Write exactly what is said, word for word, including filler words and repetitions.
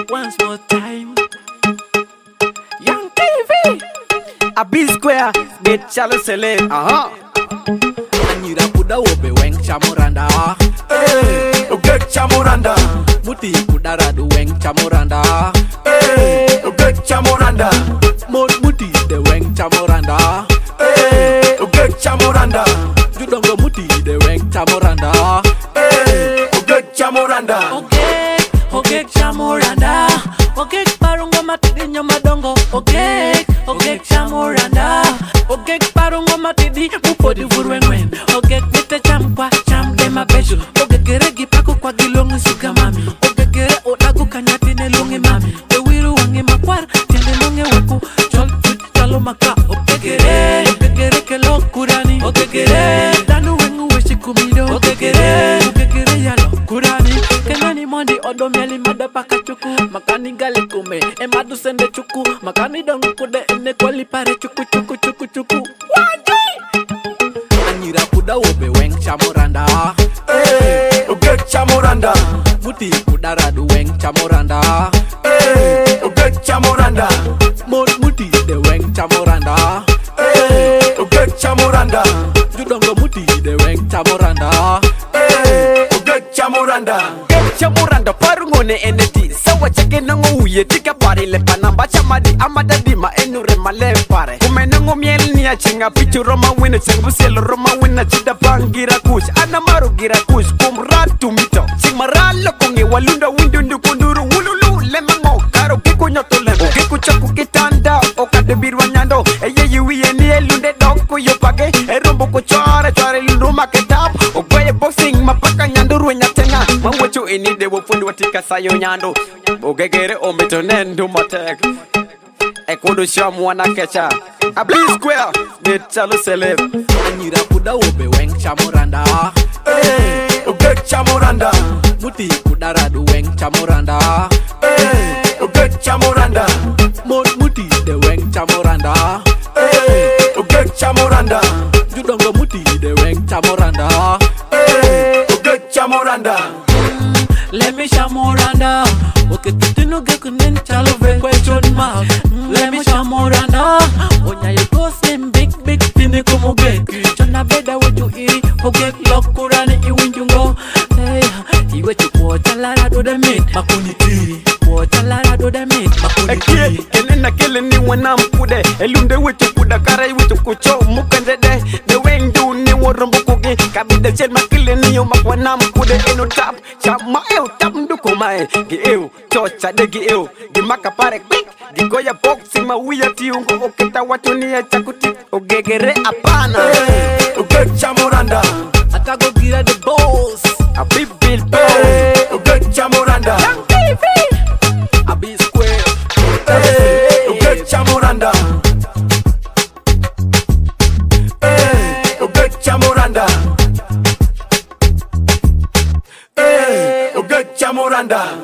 once more time. Young T V, a B square, get chalo sele. Aha. Anyira kuda wobe weng chamoranda. Hey, okay chamoranda. Muti kudara du weng chamoranda. Hey, okay chamoranda. Mod muti de weng chamoranda. Hey, okay chamoranda. Judongo muti de weng chamoranda. Hey, okay chamoranda. Okay, okay chamoranda. Okay parungo matidi nyomadongo. Okay, okay chamoranda. Okay parungo matidi mupodi vurwengwen. Okay nite chamkwa cham de mabesho. Okay geregi pako kwa gilongi suga mami. Okay gere otagu kanyati ne lungi mami. E wiru wangi makwar tinde lungi waku. Chol chut chalo maka. Okay gere, okay gere ke lo kurani. Okay gere, danu wengu weshi kumido. Okay gere, okay gere yalo kurani. Kenani mondi odo mieli madapaka chuku. Makani gale kume, e madu sende chuku. Makani dongu kude ene kwali pare chuku chuku chuku chuku. Wadi! Anyira kuda wobe weng chamoranda. Hey, okay chamoranda. Muti kudara du weng chamoranda. Hey, okay chamoranda. Mod muti de weng chamoranda. Hey, okay chamoranda. Judongo muti de weng chamoranda. Hey, okay chamoranda. Chamoranda parungone eneti sawa cheke nango uye tika pare le panamba chamadi amada dima enure male pare kume nango miel ni achinga pichu roma wina chengu selo roma wina chida bangira kush ana maru gira kush kum ratu mito ching maralo konge walunda windu ndukunduru ululu le mango karo kiku nyoto le kiku chaku kitanda okade birwa nyando eye yuwie ni elunde doko yopage erombo ko chore chore lundu maketap ogwe boxing mapaka nyanduru nyatenga mwacho ini de wofundi watika sayo nyando ogegere omito nendo matek ekodo shamu wana kecha a B square de chalo celeb Anyira kuda wobe weng chamoranda. hey okay chamoranda. Muti kudara du weng chamoranda. Hey okay chamoranda. Mod muti de weng chamoranda. Hey okay chamoranda. Judongo muti de weng chamoranda. Hey okay chamoranda. Let me chamoranda. Okay, tutino gekunen chalo ve question mark. Let me chamoranda. Onya you go slim big big tini kumu get. Chona beda we tu iri. Okay, lokurani iwinjungo. Hey, iwe chukwo chalara do the meat. Makuni tiri. Chukwo chalara do the meat. Makuni tiri. Kenena kele ni wana mpude. Elunde wetu kuda karai wetu kucho mukandede. De wendu ni warombo kuge. Kabide chel makile ni yo makwana mpude. Eno tap chama eo tap nduko mae. Gi eo chocha de gi eo. Gi maka pare quick. Gi goya boxing ma uya tiungo. Oketa watu ni ya chakuti. Ogegere apana. Hey, okay chamoranda. Atago gira the boss. A big bill hey, okay chamoranda. Young T V, a B square. Hey, okay chamoranda. Hey, okay chamoranda. Hey, okay chamoranda.